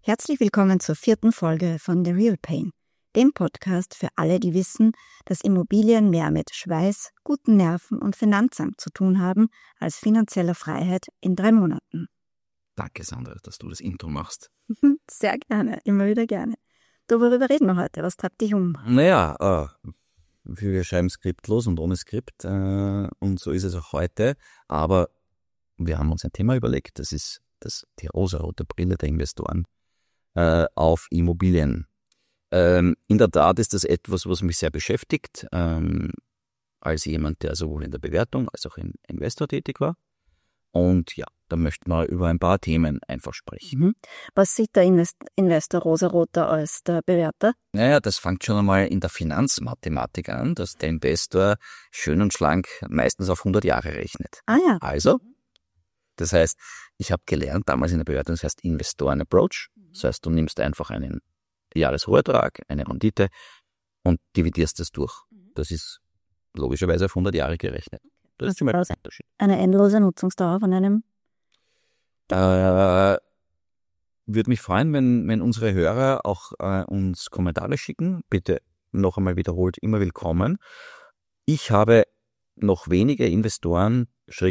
Herzlich willkommen zur 4. Folge von The Real Pain, dem Podcast für alle, die wissen, dass Immobilien mehr mit Schweiß, guten Nerven und Finanzamt zu tun haben, als finanzieller Freiheit in 3 Monaten. Danke, Sandra, dass du das Intro machst. Sehr gerne, immer wieder gerne. Du, worüber reden wir heute? Was treibt dich um? Naja, wir schreiben skriptlos und ohne Skript und so ist es auch heute. Aber wir haben uns ein Thema überlegt, das ist die rosarote Brille der Investoren auf Immobilien. In der Tat ist das etwas, was mich sehr beschäftigt, als jemand, der sowohl in der Bewertung als auch im Investor tätig war. Und ja, da möchten wir über ein paar Themen einfach sprechen. Was sieht der Investor rosaroter als der Bewerter? Naja, das fängt schon einmal in der Finanzmathematik an, dass der Investor schön und schlank meistens auf 100 Jahre rechnet. Ah ja. Also, das heißt, ich habe gelernt, damals in der Bewertung, das heißt Investoren-Approach. Das heißt, du nimmst einfach einen Jahresrohertrag, eine Rendite und dividierst das durch. Das ist logischerweise auf 100 Jahre gerechnet. Das ist schon mal ein Unterschied. Eine endlose Nutzungsdauer von einem? Würde mich freuen, wenn unsere Hörer auch uns Kommentare schicken. Bitte noch einmal wiederholt, immer willkommen. Ich habe noch wenige Investoren,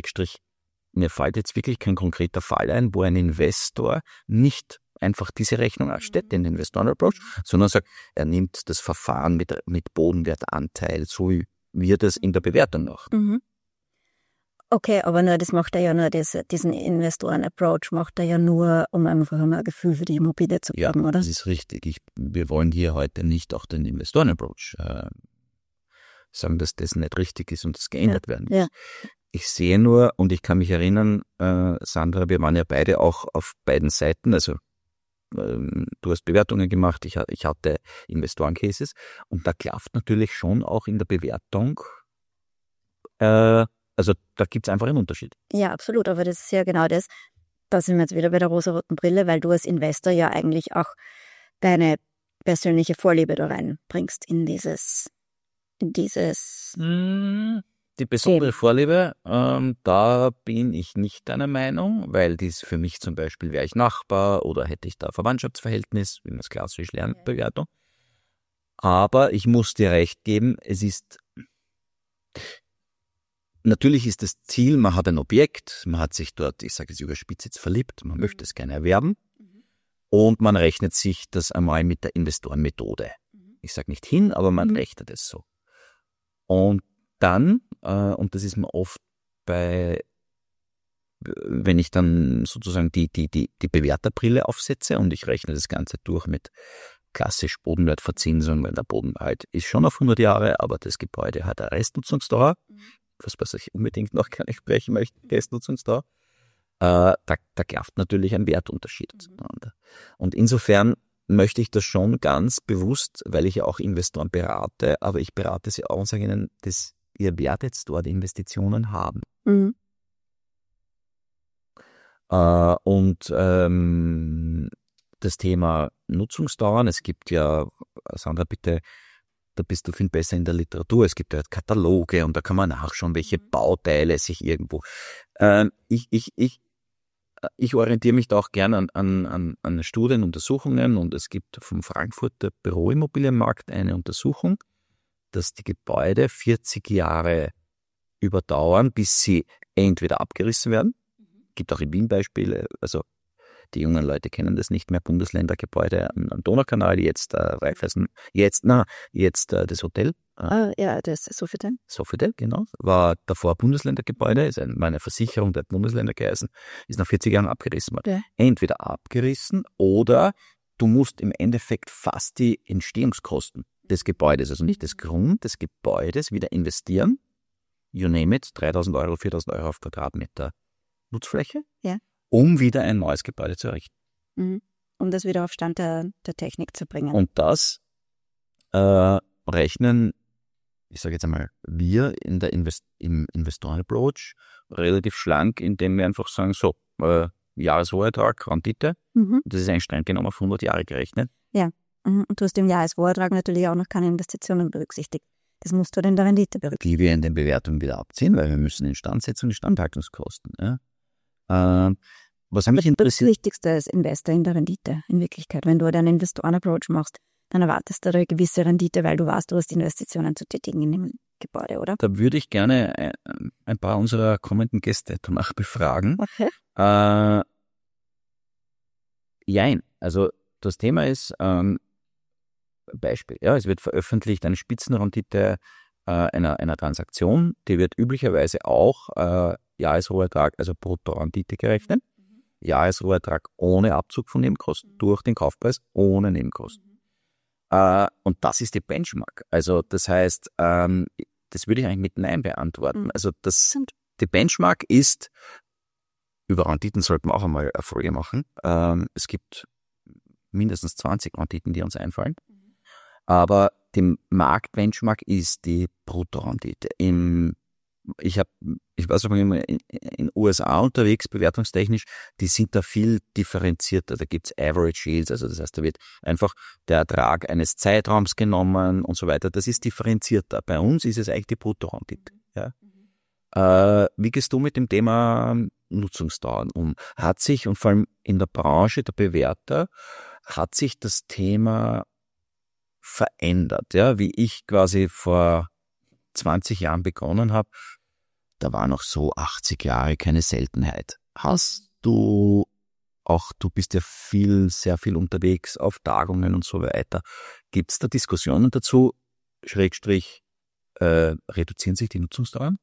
mir fällt jetzt wirklich kein konkreter Fall ein, wo ein Investor nicht einfach diese Rechnung erstellt, den Investoren-Approach, sondern sagt, er nimmt das Verfahren mit Bodenwertanteil, so wie wir das in der Bewertung machen. Okay, aber das macht er ja nur, diesen Investoren-Approach macht er ja nur, um einfach ein Gefühl für die Immobilie zu bekommen, oder? Ja, das ist richtig. Wir wollen hier heute nicht auch den Investoren-Approach sagen, dass das nicht richtig ist und das geändert werden muss. Ja. Ich sehe nur, und ich kann mich erinnern, Sandra, wir waren ja beide auch auf beiden Seiten, also du hast Bewertungen gemacht, ich hatte Investoren-Cases und da klafft natürlich schon auch in der Bewertung, also da gibt es einfach einen Unterschied. Ja, absolut, aber das ist ja genau das, da sind wir jetzt wieder bei der rosaroten Brille, weil du als Investor ja eigentlich auch deine persönliche Vorliebe da reinbringst in dieses Die besondere Vorliebe, da bin ich nicht deiner Meinung, weil dies für mich zum Beispiel, wäre ich Nachbar oder hätte ich da Verwandtschaftsverhältnis, wie man es klassisch lernt, Bewertung. Aber ich muss dir recht geben, natürlich ist das Ziel, man hat ein Objekt, man hat sich dort, ich sage es überspitzt jetzt, verliebt, man möchte es gerne erwerben und man rechnet sich das einmal mit der Investorenmethode. Ich sage nicht hin, aber man rechnet es so. Und dann, und das ist mir oft wenn ich dann sozusagen die Bewerterbrille aufsetze und ich rechne das Ganze durch mit klassisch Bodenwertverzinsung, weil der Boden halt ist schon auf 100 Jahre, aber das Gebäude hat eine Restnutzungsdauer, was ich unbedingt noch gar nicht sprechen möchte, Restnutzungsdauer, da klafft natürlich ein Wertunterschied auseinander. Und insofern möchte ich das schon ganz bewusst, weil ich ja auch Investoren berate, aber ich berate sie auch und sage ihnen, ihr werdet dort Investitionen haben. Und das Thema Nutzungsdauern, es gibt ja, Sandra, bitte, da bist du viel besser in der Literatur, es gibt ja Kataloge und da kann man nachschauen, welche Bauteile sich irgendwo... Ich orientiere mich da auch gerne an Studien, Untersuchungen und es gibt vom Frankfurter Büroimmobilienmarkt eine Untersuchung, dass die Gebäude 40 Jahre überdauern, bis sie entweder abgerissen werden. Gibt auch in Wien Beispiele, also die jungen Leute kennen das nicht mehr, Bundesländergebäude am Donaukanal, jetzt das Hotel. Ja, das ist Sofitel. Sofitel, genau. War davor Bundesländergebäude, ist eine Versicherung der Bundesländer geheißen, ist nach 40 Jahren abgerissen worden. Ja. Entweder abgerissen oder du musst im Endeffekt fast die Entstehungskosten des Gebäudes, also nicht des Grund des Gebäudes, wieder investieren. You name it, 3.000 Euro, 4.000 Euro auf Quadratmeter Nutzfläche, um wieder ein neues Gebäude zu errichten. Um das wieder auf Stand der Technik zu bringen. Und das rechnen, ich sage jetzt einmal, wir in der im Investoren-Approach relativ schlank, indem wir einfach sagen, so, Jahresrohertrag, Rendite, das ist eigentlich streng genommen auf 100 Jahre gerechnet. Ja, und du hast im Jahresrohertrag natürlich auch noch keine Investitionen berücksichtigt. Das musst du in der Rendite berücksichtigen. Die wir in den Bewertungen wieder abziehen, weil wir müssen Instandsetzung und Instandhaltungskosten. Ja. was mich Das interessiert, Wichtigste ist Investor in der Rendite, in Wirklichkeit. Wenn du einen Investoren-Approach machst, dann erwartest du eine gewisse Rendite, weil du weißt, du hast Investitionen zu tätigen in dem Gebäude, oder? da würde ich gerne ein paar unserer kommenden Gäste danach befragen. Okay. Jein, also das Thema ist, Beispiel, ja, es wird veröffentlicht eine Spitzenrendite einer Transaktion, die wird üblicherweise auch Jahresrohertrag, also Bruttorendite gerechnet, Jahresrohertrag ohne Abzug von Nebenkosten, durch den Kaufpreis ohne Nebenkosten. Und das ist die Benchmark. Also das heißt, das würde ich eigentlich mit Nein beantworten. Also die Benchmark ist, über Renditen sollten wir auch einmal Erfolge machen. Es gibt mindestens 20 Renditen, die uns einfallen. Aber die Marktbenchmark ist die Bruttorendite. Ich war sogar immer in USA unterwegs, bewertungstechnisch, die sind da viel differenzierter. Da gibt's Average Yields, also das heißt, da wird einfach der Ertrag eines Zeitraums genommen und so weiter. Das ist differenzierter. Bei uns ist es eigentlich die Bruttorendite. Ja? Wie gehst du mit dem Thema Nutzungsdauern um? Hat sich, und vor allem in der Branche der Bewerter, hat sich das Thema verändert? Ja? Wie ich quasi vor 20 Jahren begonnen habe, da war noch so 80 Jahre keine Seltenheit. Du bist ja sehr viel unterwegs auf Tagungen und so weiter. Gibt es da Diskussionen dazu? Schrägstrich, reduzieren sich die Nutzungsdauern?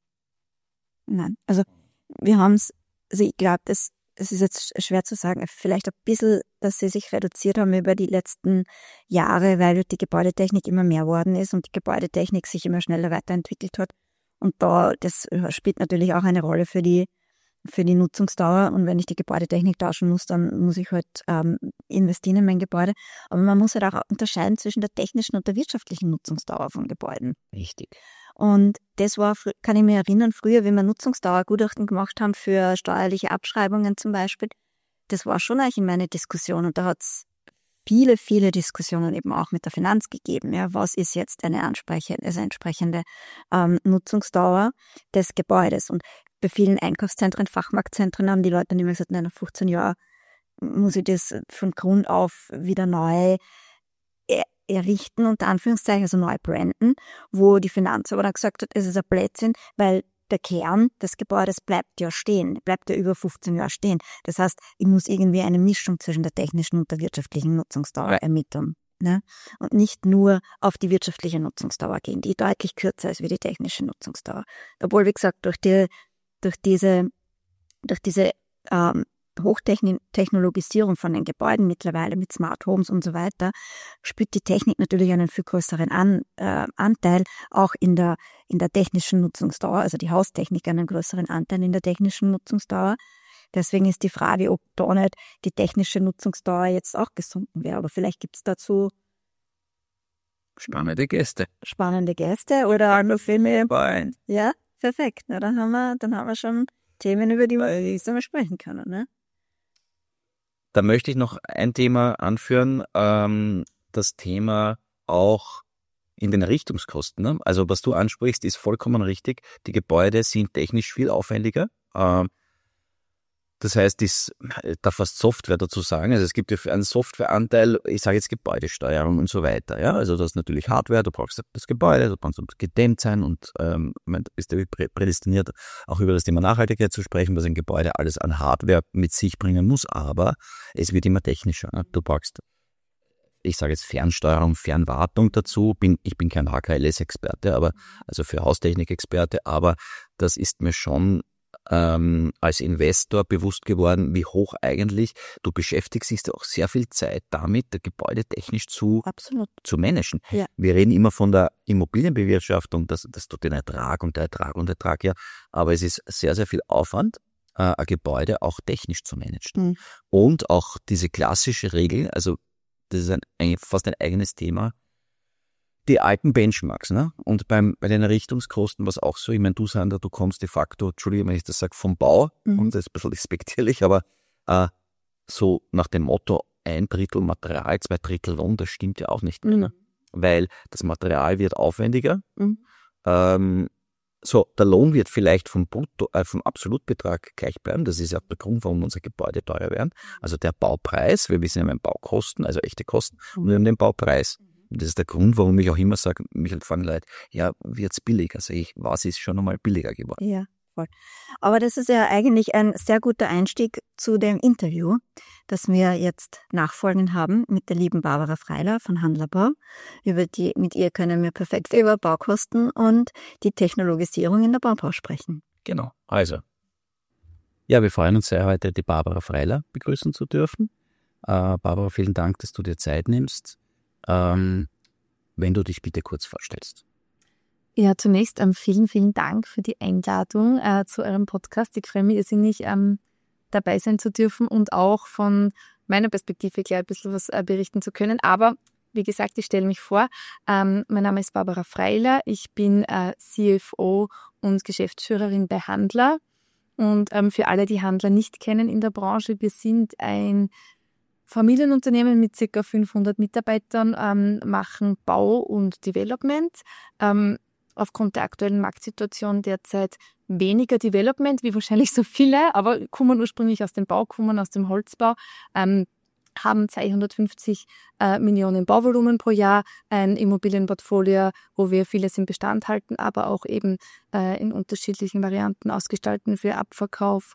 Nein. Also wir haben es, also ich glaube, es ist jetzt schwer zu sagen, vielleicht ein bisschen, dass sie sich reduziert haben über die letzten Jahre, weil die Gebäudetechnik immer mehr geworden ist und die Gebäudetechnik sich immer schneller weiterentwickelt hat. Und das spielt natürlich auch eine Rolle für die Nutzungsdauer. Und wenn ich die Gebäudetechnik tauschen muss, dann muss ich halt investieren in mein Gebäude. Aber man muss halt auch unterscheiden zwischen der technischen und der wirtschaftlichen Nutzungsdauer von Gebäuden. Richtig. Und das war, kann ich mich erinnern, früher, wenn wir Nutzungsdauergutachten gemacht haben für steuerliche Abschreibungen zum Beispiel, das war schon eigentlich immer eine Diskussion. Und da hat es viele Diskussionen eben auch mit der Finanz gegeben. Ja, was ist jetzt eine entsprechende Nutzungsdauer des Gebäudes? Und bei vielen Einkaufszentren, Fachmarktzentren haben die Leute dann immer gesagt, nein, nach 15 Jahren muss ich das von Grund auf wieder neu errichten, unter Anführungszeichen, also neu branden, wo die Finanz aber dann gesagt hat, es ist ein Blödsinn, weil der Kern des Gebäudes bleibt ja stehen, bleibt ja über 15 Jahre stehen. Das heißt, ich muss irgendwie eine Mischung zwischen der technischen und der wirtschaftlichen Nutzungsdauer ermitteln. Ne? Und nicht nur auf die wirtschaftliche Nutzungsdauer gehen, die deutlich kürzer ist wie die technische Nutzungsdauer. Obwohl, wie gesagt, durch diese Hochtechnologisierung von den Gebäuden mittlerweile mit Smart Homes und so weiter, spürt die Technik natürlich einen viel größeren Anteil auch in der technischen Nutzungsdauer, also die Haustechnik einen größeren Anteil in der technischen Nutzungsdauer. Deswegen ist die Frage, ob da nicht die technische Nutzungsdauer jetzt auch gesunken wäre. Aber vielleicht gibt es dazu spannende Gäste oder nur Filme. Ja, perfekt. Na, dann haben wir schon Themen, über die wir sprechen können, ne? Da möchte ich noch ein Thema anführen, das Thema auch in den Errichtungskosten. Ne? Also was du ansprichst, ist vollkommen richtig. Die Gebäude sind technisch viel aufwendiger. Das heißt, da fast Software dazu sagen. Also es gibt ja einen Softwareanteil, ich sage jetzt Gebäudesteuerung und so weiter. Ja, also das ist natürlich Hardware, du brauchst das Gebäude, das muss gedämmt sein und du bist ja prädestiniert, auch über das Thema Nachhaltigkeit zu sprechen, was ein Gebäude alles an Hardware mit sich bringen muss, aber es wird immer technischer. Du brauchst, ich sage jetzt Fernsteuerung, Fernwartung dazu. Ich bin kein HKLS-Experte, aber also für Haustechnik-Experte, aber das ist mir schon als Investor bewusst geworden, wie hoch eigentlich, du beschäftigst dich auch sehr viel Zeit damit, der Gebäude technisch zu managen. Ja. Wir reden immer von der Immobilienbewirtschaftung, das tut den Ertrag, ja, aber es ist sehr, sehr viel Aufwand, ein Gebäude auch technisch zu managen. Und auch diese klassische Regel, also das ist fast ein eigenes Thema, die alten Benchmarks, ne? Und bei den Errichtungskosten war es auch so, ich meine, du Sandra, du kommst de facto, Entschuldigung, wenn ich das sage, vom Bau, und das ist ein bisschen despektierlich, aber so nach dem Motto 1/3 Material, 2/3 Lohn, das stimmt ja auch nicht mehr, ne? Weil das Material wird aufwendiger, So, der Lohn wird vielleicht vom Absolutbetrag gleich bleiben. Das ist ja der Grund, warum unsere Gebäude teurer werden. Also der Baupreis, wir wissen ja, wir haben Baukosten, also echte Kosten, und wir haben den Baupreis. Und das ist der Grund, warum ich auch immer sage, mich fragen Leute, ja, wird's billiger? Also was ist schon einmal billiger geworden? Ja, voll. Aber das ist ja eigentlich ein sehr guter Einstieg zu dem Interview, das wir jetzt nachfolgend haben mit der lieben Barbara Freiler von Handlerbau. Mit ihr können wir perfekt über Baukosten und die Technologisierung in der Baubranche sprechen. Genau, also. Ja, wir freuen uns sehr, heute die Barbara Freiler begrüßen zu dürfen. Barbara, vielen Dank, dass du dir Zeit nimmst. Wenn du dich bitte kurz vorstellst. Ja, zunächst vielen, vielen Dank für die Einladung zu eurem Podcast. Ich freue mich irrsinnig, dabei sein zu dürfen und auch von meiner Perspektive gleich ein bisschen was berichten zu können. Aber wie gesagt, ich stelle mich vor. Mein Name ist Barbara Freiler. Ich bin CFO und Geschäftsführerin bei Handler. Und für alle, die Handler nicht kennen in der Branche, wir sind ein Familienunternehmen mit ca. 500 Mitarbeitern, machen Bau und Development. Aufgrund der aktuellen Marktsituation derzeit weniger Development, wie wahrscheinlich so viele, aber kommen ursprünglich aus dem Bau, kommen aus dem Holzbau, haben 250 Millionen Bauvolumen pro Jahr, ein Immobilienportfolio, wo wir vieles im Bestand halten, aber auch eben in unterschiedlichen Varianten ausgestalten für Abverkauf,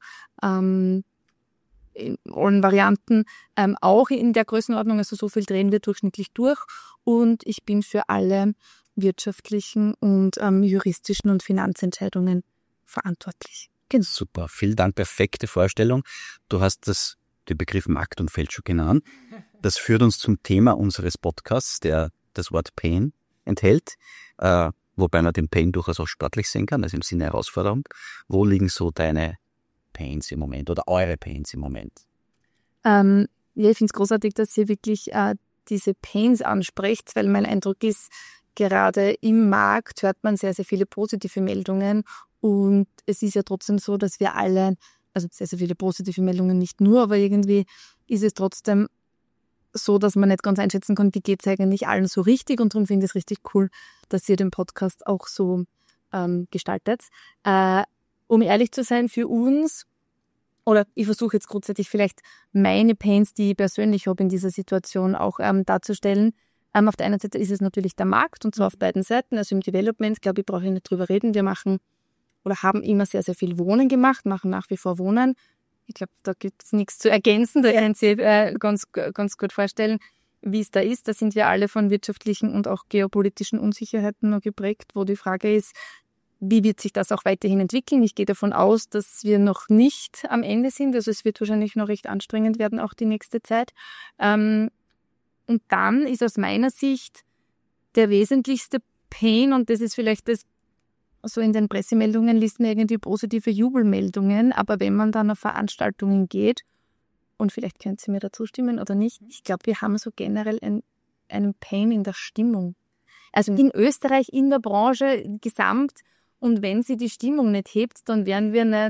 in allen Varianten, auch in der Größenordnung, also so viel drehen wir durchschnittlich durch. Und ich bin für alle wirtschaftlichen und juristischen und Finanzentscheidungen verantwortlich. Genau. Super, vielen Dank, perfekte Vorstellung. Du hast den Begriff Markt und Feld schon genannt. Das führt uns zum Thema unseres Podcasts, der das Wort Pain enthält, wobei man den Pain durchaus auch sportlich sehen kann, also im Sinne Herausforderung. Wo liegen so deine Pains im Moment oder eure Pains im Moment? Ja, ich finde es großartig, dass ihr wirklich diese Pains anspricht, weil mein Eindruck ist, gerade im Markt hört man sehr, sehr viele positive Meldungen und es ist ja trotzdem so, dass wir alle, also sehr, sehr viele positive Meldungen nicht nur, aber irgendwie ist es trotzdem so, dass man nicht ganz einschätzen kann, wie geht es eigentlich allen so richtig, und darum finde ich es richtig cool, dass ihr den Podcast auch so gestaltet. Um ehrlich zu sein, für uns, oder ich versuche jetzt grundsätzlich vielleicht meine Pains, die ich persönlich habe in dieser Situation, auch darzustellen. Auf der einen Seite ist es natürlich der Markt, und zwar auf beiden Seiten. Also im Development, glaube ich, brauche ich nicht drüber reden. Wir machen oder haben immer sehr, sehr viel Wohnen gemacht, machen nach wie vor Wohnen. Ich glaube, da gibt es nichts zu ergänzen. Da können Sie ganz gut vorstellen, wie es da ist. Da sind wir alle von wirtschaftlichen und auch geopolitischen Unsicherheiten noch geprägt, wo die Frage ist, wie wird sich das auch weiterhin entwickeln? Ich gehe davon aus, dass wir noch nicht am Ende sind. Also es wird wahrscheinlich noch recht anstrengend werden, auch die nächste Zeit. Und dann ist aus meiner Sicht der wesentlichste Pain, und das ist vielleicht das, so in den Pressemeldungen liest man irgendwie positive Jubelmeldungen, aber wenn man dann auf Veranstaltungen geht, und vielleicht können Sie mir dazu stimmen oder nicht, ich glaube, wir haben so generell einen Pain in der Stimmung. Also in Österreich, in der Branche gesamt. Und wenn sie die Stimmung nicht hebt, dann werden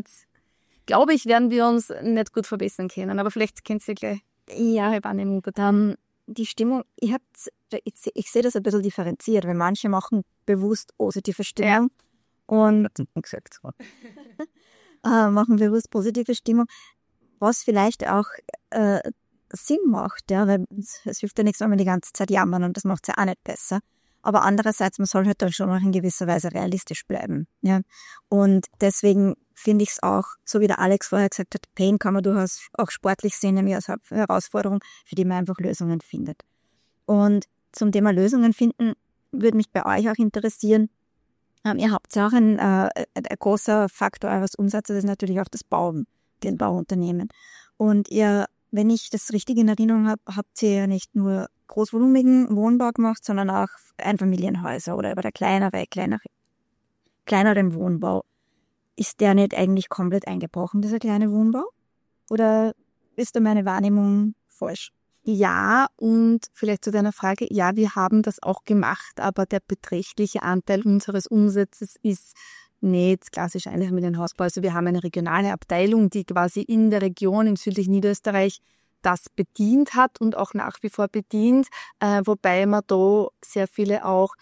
wir uns nicht gut verbessern können. Aber vielleicht kennt ihr gleich. Ja, die Stimmung, ich sehe das ein bisschen differenziert, weil manche machen bewusst positive Stimmung und machen bewusst positive Stimmung, was vielleicht auch Sinn macht, ja, weil es hilft ja nichts, wenn wir die ganze Zeit jammern, und das macht es ja auch nicht besser. Aber andererseits, man soll halt dann schon auch in gewisser Weise realistisch bleiben. Ja. Und deswegen finde ich es auch, so wie der Alex vorher gesagt hat, Pain kann man durchaus auch sportlich sehen, nämlich als Herausforderung, für die man einfach Lösungen findet. Und zum Thema Lösungen finden würde mich bei euch auch interessieren. Ihr habt ja auch ein großer Faktor eures Umsatzes ist natürlich auch das Bauen, den Bauunternehmen. Und ihr, wenn ich das richtig in Erinnerung habe, habt ihr ja nicht nur großvolumigen Wohnbau gemacht, sondern auch Einfamilienhäuser oder der kleineren Wohnbau. Ist der nicht eigentlich komplett eingebrochen, dieser kleine Wohnbau? Oder ist da meine Wahrnehmung falsch? Ja, und vielleicht zu deiner Frage, ja, wir haben das auch gemacht, aber der beträchtliche Anteil unseres Umsatzes ist nicht klassisch Einfamilienhausbau. Also wir haben eine regionale Abteilung, die quasi in der Region im südlichen Niederösterreich das bedient hat und auch nach wie vor bedient, wobei man da sehr viele auch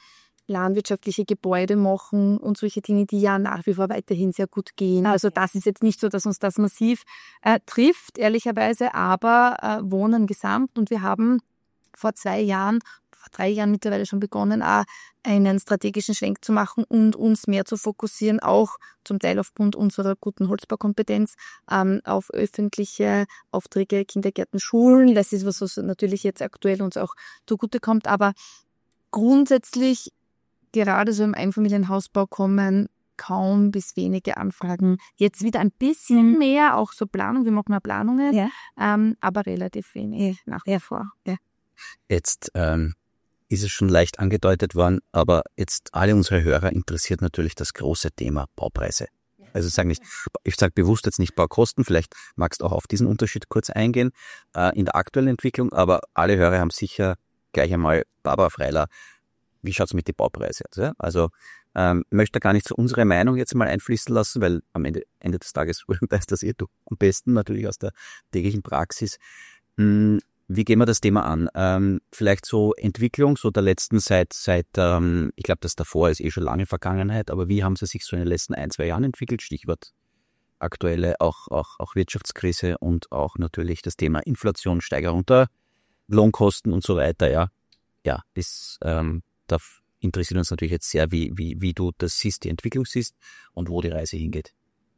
landwirtschaftliche Gebäude machen und solche Dinge, die ja nach wie vor weiterhin sehr gut gehen. Also das ist jetzt nicht so, dass uns das massiv trifft, ehrlicherweise, aber Wohnen gesamt. Und wir haben vor 3 Jahren mittlerweile schon begonnen, auch einen strategischen Schwenk zu machen und uns mehr zu fokussieren, auch zum Teil aufgrund unserer guten Holzbaukompetenz, auf öffentliche Aufträge, Kindergärten, Schulen. Das ist, was uns natürlich jetzt aktuell uns auch zugutekommt. Aber grundsätzlich, gerade so im Einfamilienhausbau, kommen kaum bis wenige Anfragen. Jetzt wieder ein bisschen mehr, auch so Planung, wir machen auch Planungen, aber relativ wenig nach wie vor. Ja. Jetzt ist es schon leicht angedeutet worden, aber jetzt alle unsere Hörer interessiert natürlich das große Thema Baupreise. Also ich sage bewusst jetzt nicht Baukosten, vielleicht magst du auch auf diesen Unterschied kurz eingehen in der aktuellen Entwicklung, aber alle Hörer haben sicher gleich einmal, Barbara Freiler, wie schaut's mit den Baupreisen aus? Ja? Also möchte gar nicht so unsere Meinung jetzt mal einfließen lassen, weil am Ende des Tages weißt das du am besten natürlich aus der täglichen Praxis. Wie gehen wir das Thema an? Vielleicht so Entwicklung, so der letzten seit ich glaube, das davor ist schon lange Vergangenheit, aber wie haben sie sich so in den letzten 1-2 Jahren entwickelt? Stichwort aktuelle auch Wirtschaftskrise und auch natürlich das Thema Inflation, Steigerung der Lohnkosten und so weiter. Ja, das da interessiert uns natürlich jetzt sehr, wie du das siehst, die Entwicklung siehst und wo die Reise hingeht.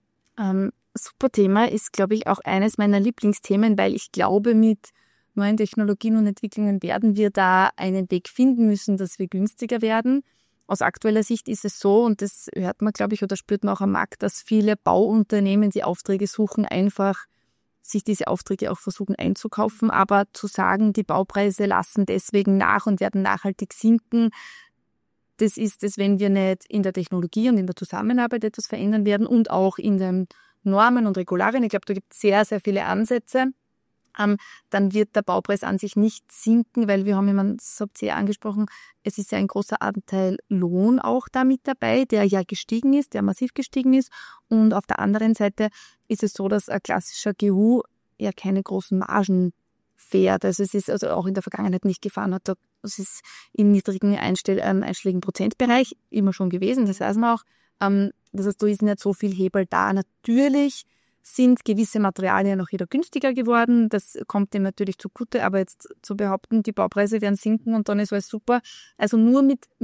Super Thema, ist, glaube ich, auch eines meiner Lieblingsthemen, weil ich glaube, mit neuen Technologien und Entwicklungen werden wir da einen Weg finden müssen, dass wir günstiger werden. Aus aktueller Sicht ist es so, und das hört man, glaube ich, oder spürt man auch am Markt, dass viele Bauunternehmen, die Aufträge suchen, einfach sich diese Aufträge auch versuchen einzukaufen. Aber zu sagen, die Baupreise lassen deswegen nach und werden nachhaltig sinken, das ist es, wenn wir nicht in der Technologie und in der Zusammenarbeit etwas verändern werden und auch in den Normen und Regularien. Ich glaube, da gibt es sehr, sehr viele Ansätze. Dann wird der Baupreis an sich nicht sinken, weil wir haben, das habt ihr ja angesprochen, es ist ja ein großer Anteil Lohn auch da mit dabei, der ja gestiegen ist, der massiv gestiegen ist. Und auf der anderen Seite ist es so, dass ein klassischer GU ja keine großen Margen fährt. Also es ist also auch in der Vergangenheit nicht gefahren hat. Es ist im niedrigen einstelligen Prozentbereich immer schon gewesen, das weiß man auch. Das heißt, da ist nicht so viel Hebel da. Natürlich sind gewisse Materialien auch wieder günstiger geworden. Das kommt dem natürlich zugute, aber jetzt zu behaupten, die Baupreise werden sinken und dann ist alles super. Also nur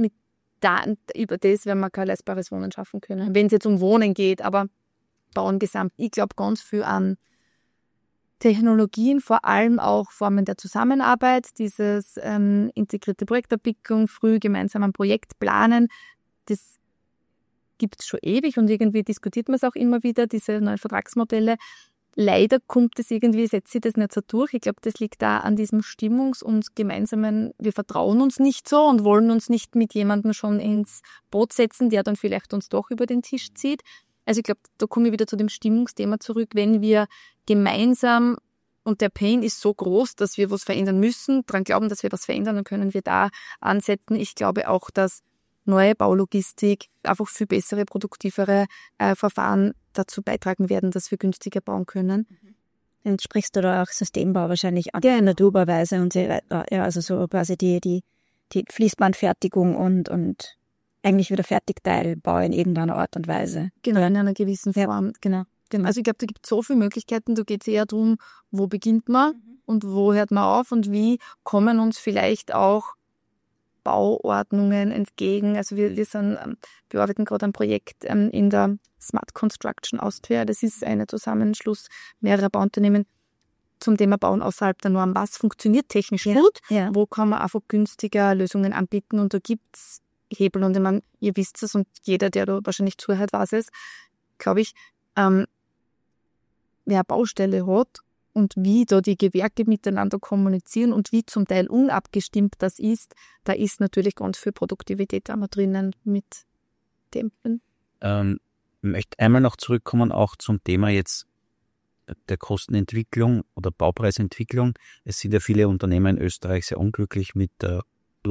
über das werden wir kein leistbares Wohnen schaffen können, wenn es jetzt um Wohnen geht, aber Bauen gesamt. Ich glaube ganz viel an Technologien, vor allem auch Formen der Zusammenarbeit, dieses integrierte Projektabwicklung, früh gemeinsam ein Projekt planen, das gibt es schon ewig und irgendwie diskutiert man es auch immer wieder, diese neuen Vertragsmodelle. Leider setzt sich das nicht so durch. Ich glaube, das liegt da an diesem und gemeinsamen, wir vertrauen uns nicht so und wollen uns nicht mit jemandem schon ins Boot setzen, der dann vielleicht uns doch über den Tisch zieht. Also ich glaube, da komme ich wieder zu dem Stimmungsthema zurück, wenn wir gemeinsam, und der Pain ist so groß, dass wir was verändern müssen, daran glauben, dass wir was verändern, dann können wir da ansetzen. Ich glaube auch, dass neue Baulogistik, einfach viel bessere, produktivere Verfahren dazu beitragen werden, dass wir günstiger bauen können. Dann sprichst du da auch Systembau wahrscheinlich an, in Naturbauweise und so weiter. Ja, also so quasi die Fließbandfertigung und eigentlich wieder Fertigteilbau in irgendeiner Art und Weise. Genau, in einer gewissen Form. Genau. Also ich glaube, da gibt es so viele Möglichkeiten, da geht es eher darum, wo beginnt man und wo hört man auf und wie kommen uns vielleicht auch Bauordnungen entgegen. Also wir arbeiten gerade ein Projekt in der Smart Construction Austria. Das ist ein Zusammenschluss mehrerer Bauunternehmen zum Thema Bauen außerhalb der Norm. Was funktioniert technisch gut? Ja. Wo kann man einfach günstiger Lösungen anbieten? Und da gibt's Hebel. Und ich meine, ihr wisst es und jeder, der da wahrscheinlich zuhört, weiß es, glaube ich, wer eine Baustelle hat und wie da die Gewerke miteinander kommunizieren und wie zum Teil unabgestimmt das ist, da ist natürlich ganz viel Produktivität auch noch drinnen mit Tempen. Ich möchte einmal noch zurückkommen auch zum Thema jetzt der Kostenentwicklung oder Baupreisentwicklung. Es sind ja viele Unternehmer in Österreich sehr unglücklich mit der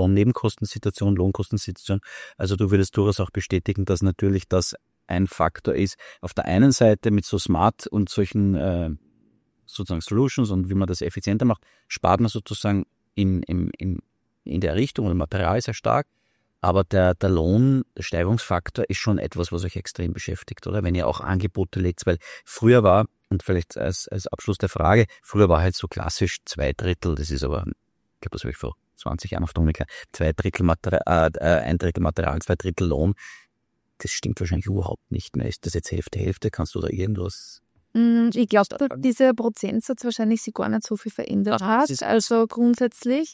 Lohnkostensituation. Also du würdest durchaus auch bestätigen, dass natürlich das ein Faktor ist. Auf der einen Seite mit so Smart und solchen sozusagen Solutions und wie man das effizienter macht, spart man sozusagen in der Richtung oder Material sehr stark. Aber der Lohnsteigerungsfaktor ist schon etwas, was euch extrem beschäftigt, oder? Wenn ihr auch Angebote legt, weil früher war, und vielleicht als Abschluss der Frage, früher war halt so klassisch 2/3, das ist aber, ich glaube, das habe ich vor 20 Jahren auf der Uni gehabt, 1/3 Material, 2/3 Lohn. Das stimmt wahrscheinlich überhaupt nicht mehr. Ist das jetzt Hälfte? Kannst du da irgendwas? Ich glaube, dass dieser Prozentsatz wahrscheinlich sich gar nicht so viel verändert hat. Also grundsätzlich.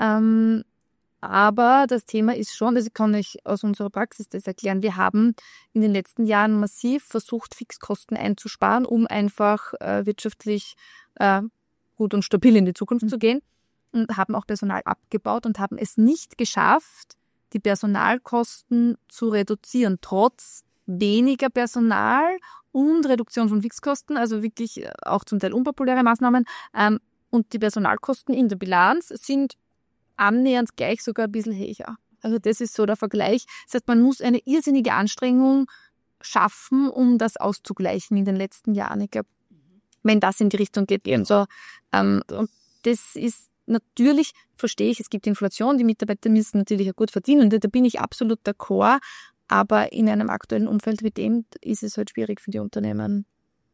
Aber das Thema ist schon, das kann ich aus unserer Praxis das erklären, wir haben in den letzten Jahren massiv versucht, Fixkosten einzusparen, um einfach wirtschaftlich gut und stabil in die Zukunft zu gehen, und haben auch Personal abgebaut und haben es nicht geschafft, die Personalkosten zu reduzieren, trotz weniger Personal und Reduktion von Fixkosten, also wirklich auch zum Teil unpopuläre Maßnahmen. Und die Personalkosten in der Bilanz sind annähernd gleich, sogar ein bisschen höher. Also das ist so der Vergleich. Das heißt, man muss eine irrsinnige Anstrengung schaffen, um das auszugleichen in den letzten Jahren. Ich glaube, wenn das in die Richtung geht. So, und das ist natürlich, verstehe ich, es gibt Inflation, die Mitarbeiter müssen natürlich auch gut verdienen, da bin ich absolut d'accord, aber in einem aktuellen Umfeld wie dem ist es halt schwierig für die Unternehmen,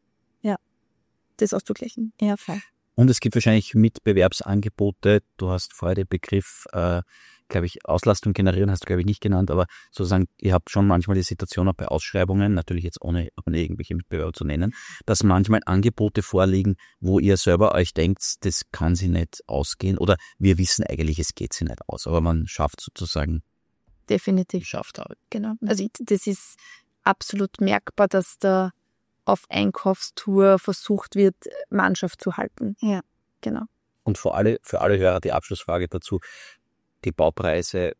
das auszugleichen. Ja, voll. Und es gibt wahrscheinlich Mitbewerbsangebote. Du hast vorher den Begriff, glaube ich, Auslastung generieren, hast du, glaube ich, nicht genannt, aber sozusagen, ihr habt schon manchmal die Situation auch bei Ausschreibungen, natürlich jetzt ohne irgendwelche Mitbewerber zu nennen, dass manchmal Angebote vorliegen, wo ihr selber euch denkt, das kann sie nicht ausgehen, oder wir wissen eigentlich, es geht sie nicht aus, aber man schafft sozusagen. Definitiv. Schafft auch. Genau. Also das ist absolut merkbar, dass da auf Einkaufstour versucht wird, Mannschaft zu halten. Ja, genau. Und für alle Hörer die Abschlussfrage dazu. Die Baupreise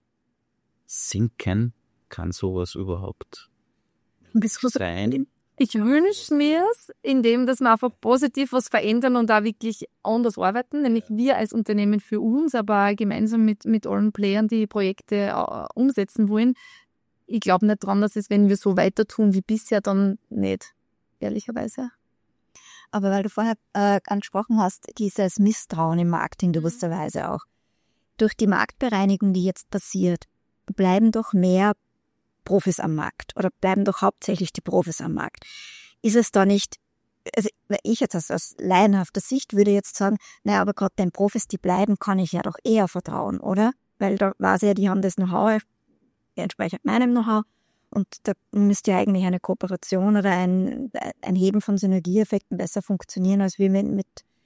sinken. Kann sowas überhaupt sein? Ich wünsche mir es, indem dass wir einfach positiv was verändern und da wirklich anders arbeiten, nämlich wir als Unternehmen für uns, aber gemeinsam mit allen Playern, die Projekte umsetzen wollen. Ich glaube nicht dran, dass es, wenn wir so weiter tun wie bisher, dann nicht, ehrlicherweise. Aber weil du vorher angesprochen hast, dieses Misstrauen im Marketing bewussterweise auch. Durch die Marktbereinigung, die jetzt passiert, bleiben doch mehr Profis am Markt oder bleiben doch hauptsächlich die Profis am Markt. Ist es da nicht, also ich jetzt aus laienhafter Sicht würde jetzt sagen, naja, aber gerade den Profis, die bleiben, kann ich ja doch eher vertrauen, oder? Weil da weiß ja, die haben das Know-how, entsprechend meinem Know-how, und da müsste ja eigentlich eine Kooperation oder ein Heben von Synergieeffekten besser funktionieren, als wir mit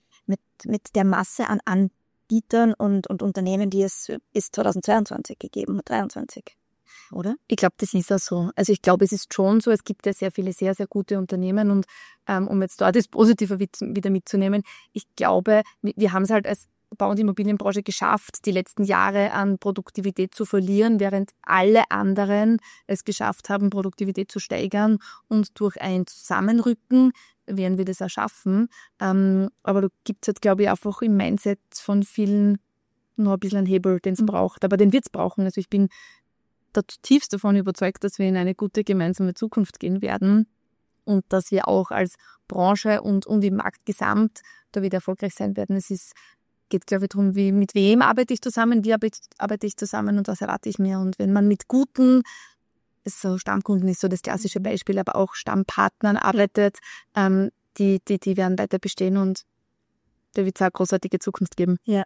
der Masse an Anbietern und Unternehmen, die es bis 2022 gegeben hat, 2023. Oder? Ich glaube, das ist auch so. Also ich glaube, es ist schon so, es gibt ja sehr viele sehr, sehr gute Unternehmen und um jetzt da das Positive wieder mitzunehmen, ich glaube, wir haben es halt als Bau- und Immobilienbranche geschafft, die letzten Jahre an Produktivität zu verlieren, während alle anderen es geschafft haben, Produktivität zu steigern, und durch ein Zusammenrücken werden wir das auch schaffen. Aber da gibt es halt, glaube ich, einfach im Mindset von vielen noch ein bisschen einen Hebel, den es braucht. Aber den wird es brauchen. Also ich bin da zutiefst davon überzeugt, dass wir in eine gute gemeinsame Zukunft gehen werden und dass wir auch als Branche und im Markt gesamt da wieder erfolgreich sein werden. Geht, glaube ich, darum, mit wem arbeite ich zusammen, wie arbeite ich zusammen und was erwarte ich mir. Und wenn man mit guten, so Stammkunden ist so das klassische Beispiel, aber auch Stammpartnern arbeitet, die werden weiter bestehen und da wird es eine großartige Zukunft geben. Ja.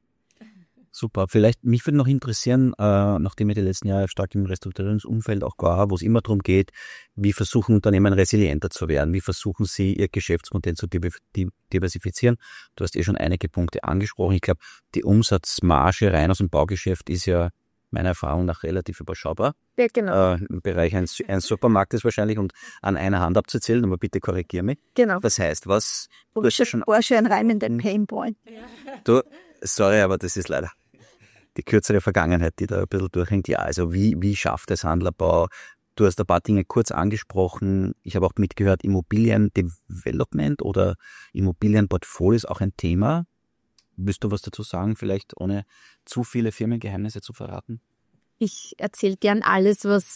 Super. Vielleicht, mich würde noch interessieren, nachdem ihr die letzten Jahre stark im Restrukturierungsumfeld auch war, wo es immer darum geht, wie versuchen Unternehmen resilienter zu werden? Wie versuchen sie, ihr Geschäftsmodell zu diversifizieren? Du hast schon einige Punkte angesprochen. Ich glaube, die Umsatzmarge rein aus dem Baugeschäft ist ja meiner Erfahrung nach relativ überschaubar. Ja, genau. Im Bereich eines Supermarktes wahrscheinlich und an einer Hand abzuzählen, aber bitte korrigiere mich. Genau. Das heißt, was? Porsche ein reimenden Painpoint. Du, sorry, aber das ist leider die kürzere Vergangenheit, die da ein bisschen durchhängt. Ja, also wie schafft es Handlerbau? Du hast ein paar Dinge kurz angesprochen. Ich habe auch mitgehört, Immobiliendevelopment oder Immobilienportfolio ist auch ein Thema. Willst du was dazu sagen, vielleicht ohne zu viele Firmengeheimnisse zu verraten? Ich erzähle gern alles, was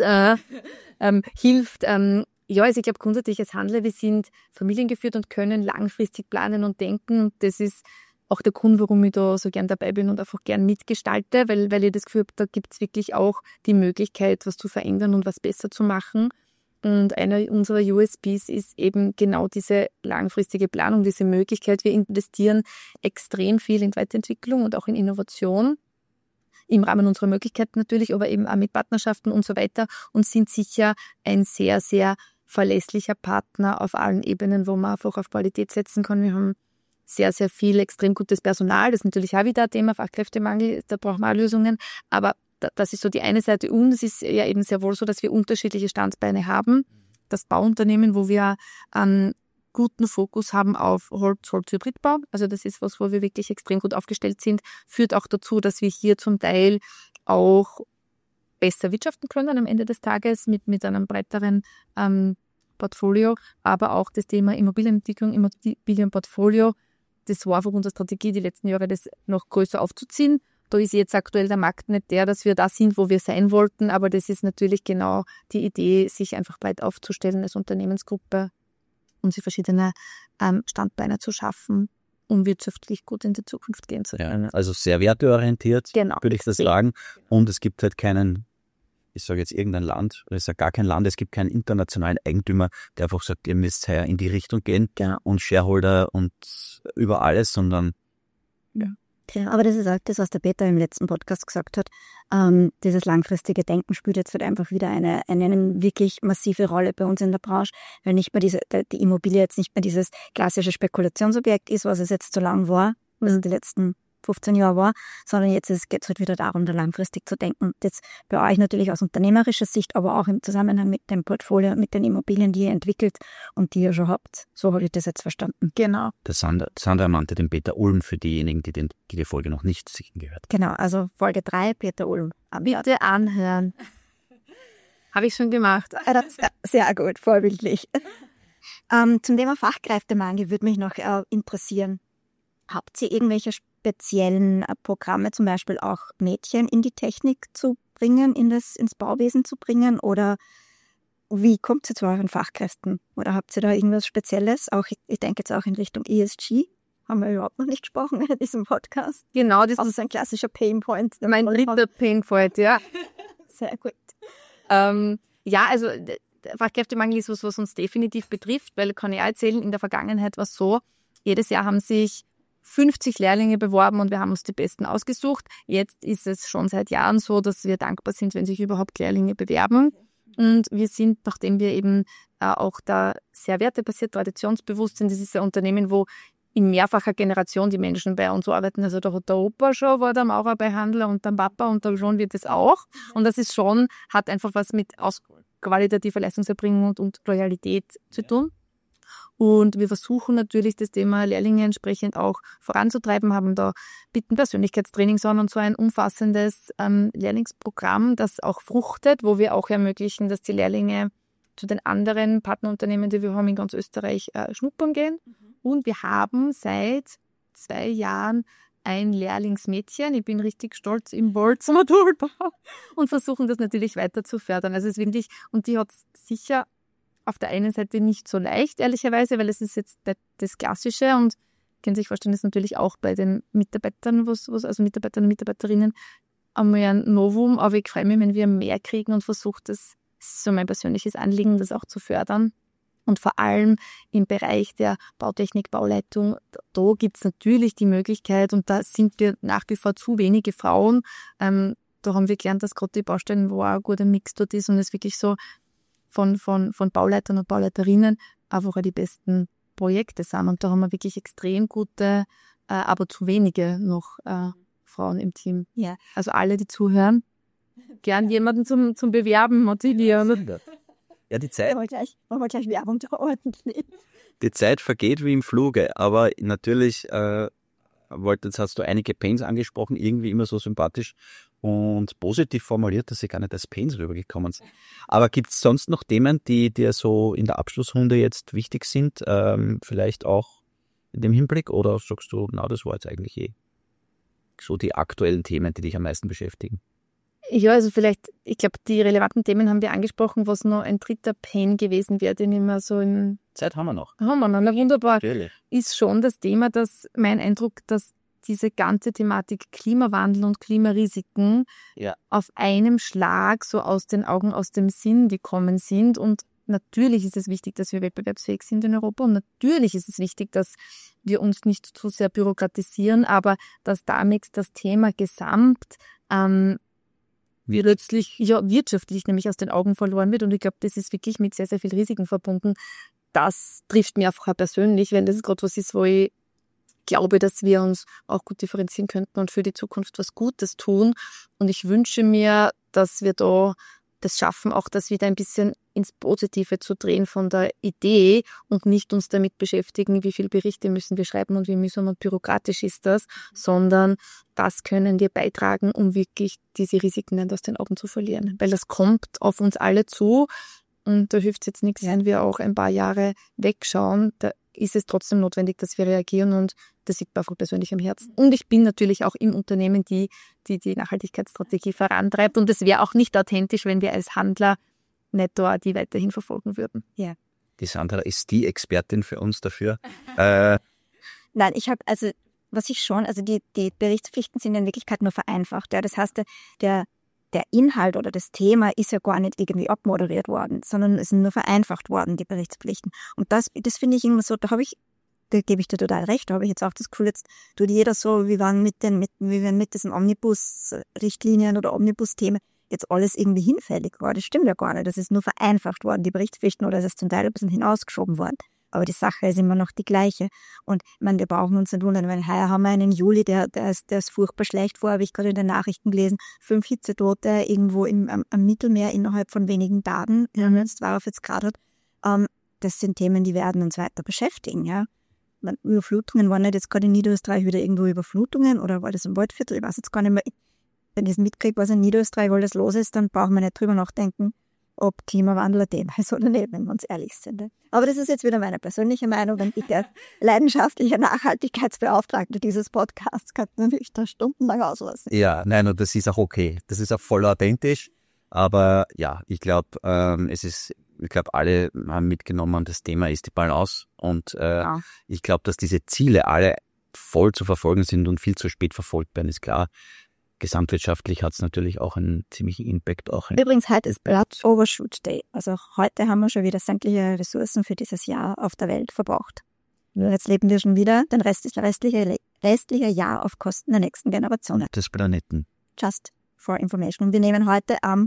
hilft. Ja, also ich glaube grundsätzlich als Handler, wir sind familiengeführt und können langfristig planen und denken. Und das ist auch der Grund, warum ich da so gern dabei bin und einfach gern mitgestalte, weil ich das Gefühl habe, da gibt es wirklich auch die Möglichkeit, was zu verändern und was besser zu machen. Und einer unserer USPs ist eben genau diese langfristige Planung, diese Möglichkeit. Wir investieren extrem viel in Weiterentwicklung und auch in Innovation, im Rahmen unserer Möglichkeiten natürlich, aber eben auch mit Partnerschaften und so weiter und sind sicher ein sehr, sehr verlässlicher Partner auf allen Ebenen, wo man einfach auf Qualität setzen kann. Wir haben sehr, sehr viel extrem gutes Personal. Das ist natürlich auch wieder ein Thema, Fachkräftemangel, da brauchen wir auch Lösungen. Aber das ist so die eine Seite. Und es ist ja eben sehr wohl so, dass wir unterschiedliche Standbeine haben. Das Bauunternehmen, wo wir einen guten Fokus haben auf Holz-Hybridbau. Also das ist was, wo wir wirklich extrem gut aufgestellt sind. Führt auch dazu, dass wir hier zum Teil auch besser wirtschaften können am Ende des Tages mit einem breiteren Portfolio. Aber auch das Thema Immobilienentwicklung, Immobilienportfolio, das war einfach unsere Strategie, die letzten Jahre das noch größer aufzuziehen. Da ist jetzt aktuell der Markt nicht der, dass wir da sind, wo wir sein wollten, aber das ist natürlich genau die Idee, sich einfach breit aufzustellen als Unternehmensgruppe und sich verschiedene Standbeine zu schaffen, um wirtschaftlich gut in die Zukunft gehen zu können. Ja, also sehr werteorientiert, genau, würde ich das sagen. Und es gibt halt keinen, ich sage jetzt irgendein Land, oder ich sage gar kein Land, es gibt keinen internationalen Eigentümer, der einfach sagt, ihr müsst ja in die Richtung gehen und Shareholder und über alles, sondern Ja, aber das ist auch das, was der Peter im letzten Podcast gesagt hat. Dieses langfristige Denken spielt jetzt halt einfach wieder eine wirklich massive Rolle bei uns in der Branche, weil nicht mehr die Immobilie jetzt nicht mehr dieses klassische Spekulationsobjekt ist, was es jetzt so lang war, was es die letzten 15 Jahre war, sondern jetzt geht es halt wieder darum, da langfristig zu denken. Jetzt bei euch natürlich aus unternehmerischer Sicht, aber auch im Zusammenhang mit dem Portfolio, mit den Immobilien, die ihr entwickelt und die ihr schon habt. So habe ich das jetzt verstanden. Genau. Der Sandra nannte den Peter Ulm für diejenigen, die die Folge noch nicht gehört haben. Genau, also Folge 3, Peter Ulm. Bitte anhören. Habe ich schon gemacht. Sehr gut, vorbildlich. Zum Thema Fachkräftemangel würde mich noch interessieren. Habt ihr irgendwelche speziellen Programme, zum Beispiel auch Mädchen in die Technik zu bringen, ins Bauwesen zu bringen? Oder wie kommt ihr zu euren Fachkräften? Oder habt ihr da irgendwas Spezielles? Auch, ich denke jetzt auch in Richtung ESG. Haben wir überhaupt noch nicht gesprochen in diesem Podcast. Genau, das ist ein klassischer Painpoint. Mein dritter Painpoint, ja. Sehr gut. Ja, also der Fachkräftemangel ist was uns definitiv betrifft, weil, kann ich auch erzählen, in der Vergangenheit war es so, jedes Jahr haben sich 50 Lehrlinge beworben und wir haben uns die Besten ausgesucht. Jetzt ist es schon seit Jahren so, dass wir dankbar sind, wenn sich überhaupt Lehrlinge bewerben. Und wir sind, nachdem wir eben auch da sehr wertebasiert, traditionsbewusst sind, das ist ein Unternehmen, wo in mehrfacher Generation die Menschen bei uns arbeiten. Also da hat der Opa schon, war der Maurer bei Handler und der Papa und der Sohn wird es auch. Und das ist schon, hat einfach was mit qualitativer Leistungserbringung und Loyalität zu tun. Und wir versuchen natürlich, das Thema Lehrlinge entsprechend auch voranzutreiben, haben da bieten Persönlichkeitstrainings an und so ein umfassendes Lehrlingsprogramm, das auch fruchtet, wo wir auch ermöglichen, dass die Lehrlinge zu den anderen Partnerunternehmen, die wir haben in ganz Österreich, schnuppern gehen. Und wir haben seit 2 Jahren ein Lehrlingsmädchen. Ich bin richtig stolz im Holzmodulbau und versuchen das natürlich weiter zu fördern. Also es ist wirklich, und die hat sicher auf der einen Seite nicht so leicht, ehrlicherweise, weil es ist jetzt das Klassische und können sich vorstellen, das ist natürlich auch bei den Mitarbeitern, also Mitarbeitern und Mitarbeiterinnen, einmal ein Novum, aber ich freue mich, wenn wir mehr kriegen und versuche, das ist so mein persönliches Anliegen, das auch zu fördern. Und vor allem im Bereich der Bautechnik, Bauleitung, da gibt es natürlich die Möglichkeit, und da sind wir nach wie vor zu wenige Frauen. Da haben wir gelernt, dass gerade die Baustellen, wo auch ein guter Mix dort ist und es wirklich so von Bauleitern und Bauleiterinnen einfach auch die besten Projekte sind. Und da haben wir wirklich extrem gute, aber zu wenige noch Frauen im Team. Ja. Also alle, die zuhören, gern jemanden zum Bewerben motivieren. Ja, die Zeit. Wollen wir gleich Werbung da ordentlich. Die Zeit vergeht wie im Fluge, aber natürlich jetzt hast du einige Pains angesprochen, irgendwie immer so sympathisch und positiv formuliert, dass sie gar nicht als Pains rübergekommen sind. Aber gibt es sonst noch Themen, die dir so in der Abschlussrunde jetzt wichtig sind, vielleicht auch in dem Hinblick, oder sagst du, na, das war jetzt eigentlich so die aktuellen Themen, die dich am meisten beschäftigen? Ja, also vielleicht, ich glaube, die relevanten Themen haben wir angesprochen. Was noch ein dritter Pain gewesen wäre, den immer so im... Zeit haben wir noch. Haben wir noch, na wunderbar. Natürlich. Ist schon das Thema, dass mein Eindruck, dass diese ganze Thematik Klimawandel und Klimarisiken auf einem Schlag so aus den Augen, aus dem Sinn gekommen sind. Und natürlich ist es wichtig, dass wir wettbewerbsfähig sind in Europa. Und natürlich ist es wichtig, dass wir uns nicht zu sehr bürokratisieren, aber dass damit das Thema gesamt plötzlich wirtschaftlich nämlich aus den Augen verloren wird. Und ich glaube, das ist wirklich mit sehr, sehr viel Risiken verbunden. Das trifft mir auch persönlich, wenn das gerade was ist, wo ich glaube, dass wir uns auch gut differenzieren könnten und für die Zukunft was Gutes tun. Und ich wünsche mir, dass wir da das schaffen, auch das wieder ein bisschen ins Positive zu drehen von der Idee und nicht uns damit beschäftigen, wie viele Berichte müssen wir schreiben und wie mühsam und bürokratisch ist das, sondern das können wir beitragen, um wirklich diese Risiken nicht aus den Augen zu verlieren. Weil das kommt auf uns alle zu und da hilft es jetzt nichts, wenn wir auch ein paar Jahre wegschauen. Da ist es trotzdem notwendig, dass wir reagieren und das liegt mir einfach persönlich am Herzen. Und ich bin natürlich auch im Unternehmen, die Nachhaltigkeitsstrategie vorantreibt und es wäre auch nicht authentisch, wenn wir als Handler nicht da die weiterhin verfolgen würden. Ja. Die Sandra ist die Expertin für uns dafür. Nein, die Berichtspflichten sind in Wirklichkeit nur vereinfacht. Ja. Das heißt, der Inhalt oder das Thema ist ja gar nicht irgendwie abmoderiert worden, sondern es sind nur vereinfacht worden, die Berichtspflichten. Und das finde ich immer so, da gebe ich dir total recht, da habe ich jetzt auch das Gefühl, jetzt tut jeder so, wie wenn mit diesen Omnibus-Richtlinien oder Omnibus-Themen jetzt alles irgendwie hinfällig war. Das stimmt ja gar nicht. Das ist nur vereinfacht worden, die Berichtspflichten, oder es ist zum Teil ein bisschen hinausgeschoben worden. Aber die Sache ist immer noch die gleiche. Und ich meine, wir brauchen uns nicht wundern, weil heuer haben wir einen Juli, der ist furchtbar schlecht vor, habe ich gerade in den Nachrichten gelesen, 5 Hitzetote irgendwo am Mittelmeer innerhalb von wenigen Tagen, wenn es 42 Grad hat. Das sind Themen, die werden uns weiter beschäftigen. Ja. Überflutungen waren nicht jetzt gerade in Niederösterreich wieder irgendwo Überflutungen oder war das im Waldviertel? Ich weiß jetzt gar nicht mehr. Wenn ich es mitkriege, was in Niederösterreich alles los ist, dann brauchen wir nicht drüber nachdenken, ob Klimawandel ein Thema ist oder nicht, wenn wir uns ehrlich sind. Aber das ist jetzt wieder meine persönliche Meinung. Wenn ich der leidenschaftliche Nachhaltigkeitsbeauftragte dieses Podcasts kann, dann will ich da stundenlang auslassen. Ja, nein, und das ist auch okay. Das ist auch voll authentisch. Aber ja, ich glaube, alle haben mitgenommen, das Thema ist die Balance. Und ich glaube, dass diese Ziele alle voll zu verfolgen sind und viel zu spät verfolgt werden, ist klar. Gesamtwirtschaftlich hat es natürlich auch einen ziemlichen Impact. Übrigens, heute ist Blood Overshoot Day. Also heute haben wir schon wieder sämtliche Ressourcen für dieses Jahr auf der Welt verbraucht. Und jetzt leben wir schon wieder den restliche Jahr auf Kosten der nächsten Generation. Des Planeten. Just for information. Und wir nehmen heute am,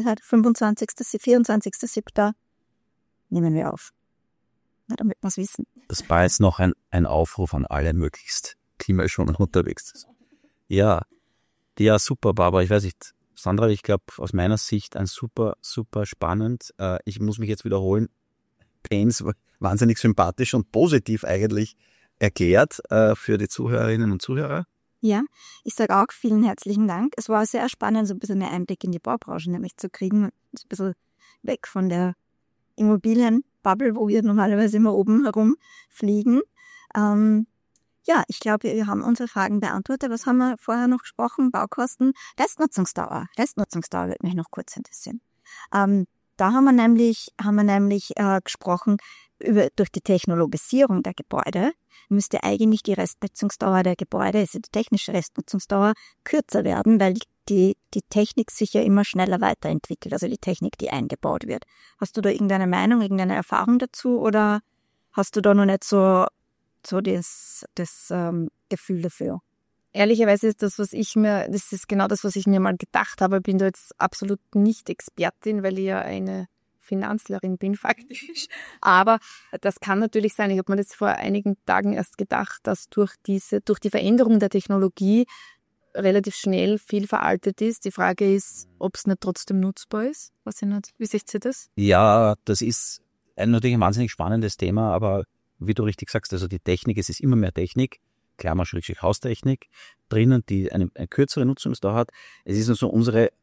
24.07. nehmen wir auf. Na, damit wir es wissen. Das war jetzt noch ein Aufruf an alle, möglichst klimaschonend unterwegs zu sein. Ja, super, Barbara. Ich weiß nicht, Sandra, ich glaube, aus meiner Sicht ein super, super spannend. Ich muss mich jetzt wiederholen. Pains wahnsinnig sympathisch und positiv eigentlich erklärt für die Zuhörerinnen und Zuhörer. Ja, ich sage auch vielen herzlichen Dank. Es war sehr spannend, so ein bisschen mehr Einblick in die Baubranche nämlich zu kriegen. So ein bisschen weg von der Immobilienbubble, wo wir normalerweise immer oben herumfliegen. Ja, ich glaube, wir haben unsere Fragen beantwortet. Was haben wir vorher noch gesprochen? Baukosten, Restnutzungsdauer. Restnutzungsdauer würde mich noch kurz interessieren. Da haben wir nämlich gesprochen durch die Technologisierung der Gebäude müsste eigentlich die Restnutzungsdauer der Gebäude, also die technische Restnutzungsdauer, kürzer werden, weil die Technik sich ja immer schneller weiterentwickelt, also die Technik, die eingebaut wird. Hast du da irgendeine Meinung, irgendeine Erfahrung dazu oder hast du da noch nicht so das Gefühl dafür? Ehrlicherweise ist das ist genau das, was ich mir mal gedacht habe. Ich bin da jetzt absolut nicht Expertin, weil ich ja eine Finanzlerin bin faktisch. Aber das kann natürlich sein. Ich habe mir das vor einigen Tagen erst gedacht, dass durch die Veränderung der Technologie relativ schnell viel veraltet ist. Die Frage ist, ob es nicht trotzdem nutzbar ist. Weiß ich nicht. Wie seht ihr das? Ja, das ist natürlich ein wahnsinnig spannendes Thema, aber wie du richtig sagst, also die Technik, es ist immer mehr Technik, Klammer-Haustechnik drinnen, die eine kürzere Nutzungsdauer hat. Es ist also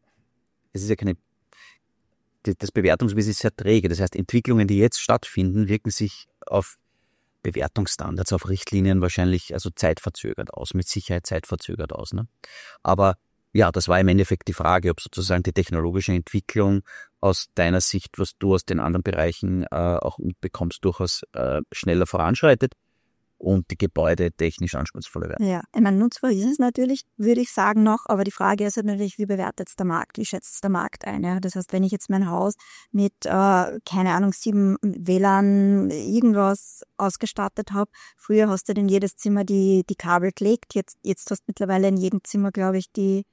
das Bewertungswesen ist sehr träge. Das heißt, Entwicklungen, die jetzt stattfinden, wirken sich auf Bewertungsstandards, auf Richtlinien wahrscheinlich also zeitverzögert aus, mit Sicherheit zeitverzögert aus. Ne? Aber Ja, das war im Endeffekt die Frage, ob sozusagen die technologische Entwicklung aus deiner Sicht, was du aus den anderen Bereichen auch mitbekommst, durchaus schneller voranschreitet und die Gebäude technisch anspruchsvoller werden. Ja, ich meine, nutzbar ist es natürlich, würde ich sagen noch, aber die Frage ist halt natürlich, wie bewertet es der Markt, wie schätzt es der Markt ein? Ja? Das heißt, wenn ich jetzt mein Haus mit, keine Ahnung, 7 WLAN irgendwas ausgestattet habe, früher hast du in jedes Zimmer die Kabel gelegt, jetzt hast du mittlerweile in jedem Zimmer, glaube ich, die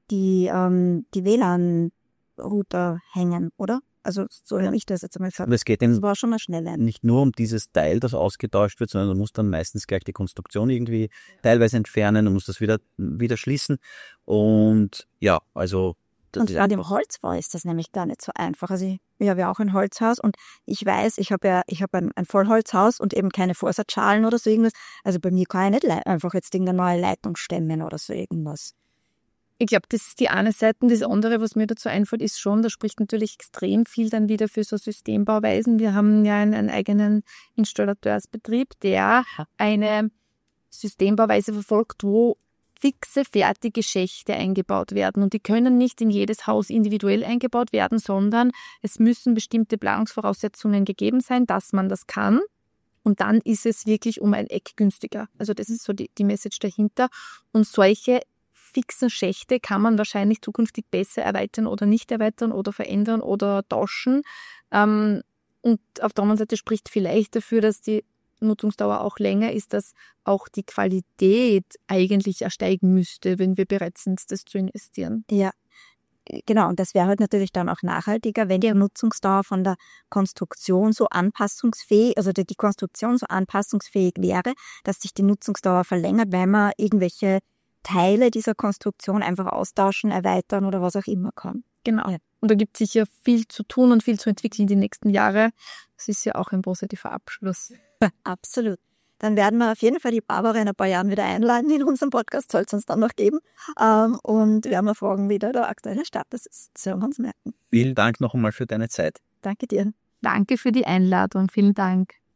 WLAN-Router hängen, oder? Also so habe ich das jetzt einmal gesagt. Und es geht Das war schon mal schnell nicht nur um dieses Teil, das ausgetauscht wird, sondern du musst dann meistens gleich die Konstruktion irgendwie teilweise entfernen, du musst das wieder schließen. Und ja, also... Und gerade im Holzbau ist das nämlich gar nicht so einfach. Also ich habe ja auch ein Holzhaus und ich weiß, ich habe ein Vollholzhaus und eben keine Vorsatzschalen oder so irgendwas. Also bei mir kann ich nicht einfach jetzt irgendeine neue Leitung stemmen oder so irgendwas. Ich glaube, das ist die eine Seite. Das andere, was mir dazu einfällt, ist schon, da spricht natürlich extrem viel dann wieder für so Systembauweisen. Wir haben ja einen eigenen Installateursbetrieb, der eine Systembauweise verfolgt, wo fixe, fertige Schächte eingebaut werden. Und die können nicht in jedes Haus individuell eingebaut werden, sondern es müssen bestimmte Planungsvoraussetzungen gegeben sein, dass man das kann. Und dann ist es wirklich um ein Eck günstiger. Also das ist so die Message dahinter. Und solche fixen Schächte kann man wahrscheinlich zukünftig besser erweitern oder nicht erweitern oder verändern oder tauschen. Und auf der anderen Seite spricht vielleicht dafür, dass die Nutzungsdauer auch länger ist, dass auch die Qualität eigentlich steigen müsste, wenn wir bereit sind, das zu investieren. Ja, genau. Und das wäre halt natürlich dann auch nachhaltiger, wenn die Nutzungsdauer von der Konstruktion so anpassungsfähig, also die Konstruktion so anpassungsfähig wäre, dass sich die Nutzungsdauer verlängert, weil man irgendwelche Teile dieser Konstruktion einfach austauschen, erweitern oder was auch immer kann. Genau. Ja. Und da gibt es sicher viel zu tun und viel zu entwickeln die nächsten Jahre. Das ist ja auch ein positiver Abschluss. Absolut. Dann werden wir auf jeden Fall die Barbara in ein paar Jahren wieder einladen in unserem Podcast, soll es uns dann noch geben. Und werden wir fragen, wie der aktuelle Status ist. Das werden wir uns merken. Vielen Dank noch einmal für deine Zeit. Danke dir. Danke für die Einladung. Vielen Dank.